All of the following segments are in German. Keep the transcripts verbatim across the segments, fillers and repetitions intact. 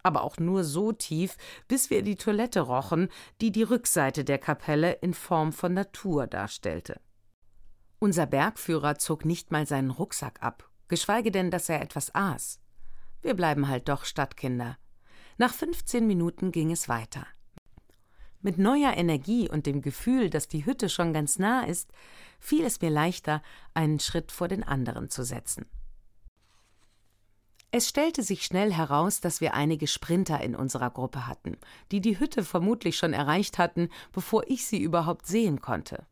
aber auch nur so tief, bis wir die Toilette rochen, die die Rückseite der Kapelle in Form von Natur darstellte. Unser Bergführer zog nicht mal seinen Rucksack ab, geschweige denn, dass er etwas aß. Wir bleiben halt doch Stadtkinder. Nach fünfzehn Minuten ging es weiter. Mit neuer Energie und dem Gefühl, dass die Hütte schon ganz nah ist, fiel es mir leichter, einen Schritt vor den anderen zu setzen. Es stellte sich schnell heraus, dass wir einige Sprinter in unserer Gruppe hatten, die die Hütte vermutlich schon erreicht hatten, bevor ich sie überhaupt sehen konnte.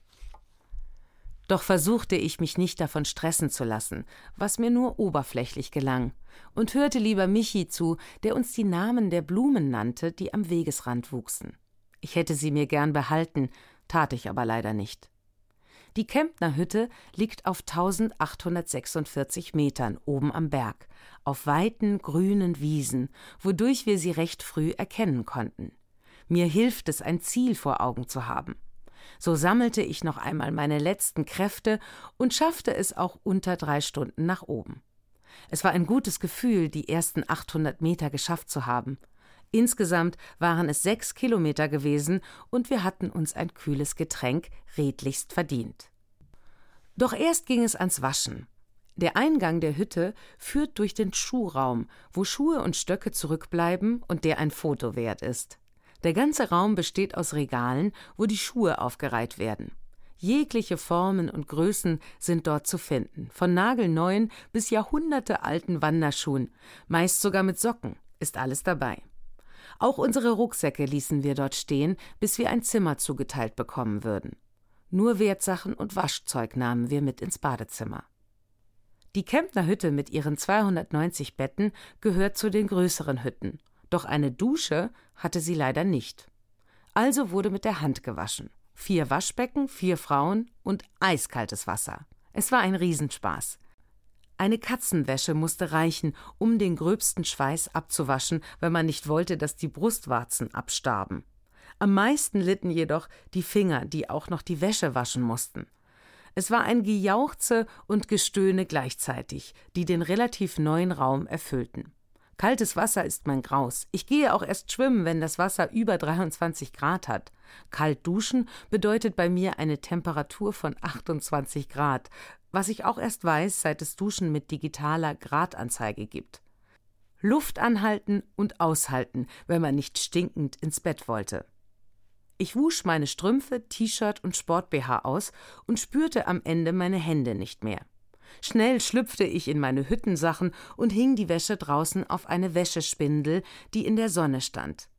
Doch versuchte ich, mich nicht davon stressen zu lassen, was mir nur oberflächlich gelang, und hörte lieber Michi zu, der uns die Namen der Blumen nannte, die am Wegesrand wuchsen. Ich hätte sie mir gern behalten, tat ich aber leider nicht. Die Kemptner Hütte liegt auf eintausendachthundertsechsundvierzig Metern oben am Berg, auf weiten, grünen Wiesen, wodurch wir sie recht früh erkennen konnten. Mir hilft es, ein Ziel vor Augen zu haben. So sammelte ich noch einmal meine letzten Kräfte und schaffte es auch unter drei Stunden nach oben. Es war ein gutes Gefühl, die ersten achthundert Meter geschafft zu haben. Insgesamt waren es sechs Kilometer gewesen und wir hatten uns ein kühles Getränk redlichst verdient. Doch erst ging es ans Waschen. Der Eingang der Hütte führt durch den Schuhraum, wo Schuhe und Stöcke zurückbleiben und der ein Foto wert ist. Der ganze Raum besteht aus Regalen, wo die Schuhe aufgereiht werden. Jegliche Formen und Größen sind dort zu finden, von nagelneuen bis jahrhundertealten Wanderschuhen, meist sogar mit Socken, ist alles dabei. Auch unsere Rucksäcke ließen wir dort stehen, bis wir ein Zimmer zugeteilt bekommen würden. Nur Wertsachen und Waschzeug nahmen wir mit ins Badezimmer. Die Kemptner Hütte mit ihren zweihundertneunzig Betten gehört zu den größeren Hütten, doch eine Dusche hatte sie leider nicht. Also wurde mit der Hand gewaschen. Vier Waschbecken, vier Frauen und eiskaltes Wasser. Es war ein Riesenspaß. Eine Katzenwäsche musste reichen, um den gröbsten Schweiß abzuwaschen, wenn man nicht wollte, dass die Brustwarzen abstarben. Am meisten litten jedoch die Finger, die auch noch die Wäsche waschen mussten. Es war ein Gejauchze und Gestöhne gleichzeitig, die den relativ neuen Raum erfüllten. Kaltes Wasser ist mein Graus. Ich gehe auch erst schwimmen, wenn das Wasser über dreiundzwanzig Grad hat. Kalt duschen bedeutet bei mir eine Temperatur von achtundzwanzig Grad, was ich auch erst weiß, seit es Duschen mit digitaler Gradanzeige gibt. Luft anhalten und aushalten, wenn man nicht stinkend ins Bett wollte. Ich wusch meine Strümpfe, T-Shirt und Sport-B H aus und spürte am Ende meine Hände nicht mehr. Schnell schlüpfte ich in meine Hüttensachen und hing die Wäsche draußen auf eine Wäschespindel, die in der Sonne stand.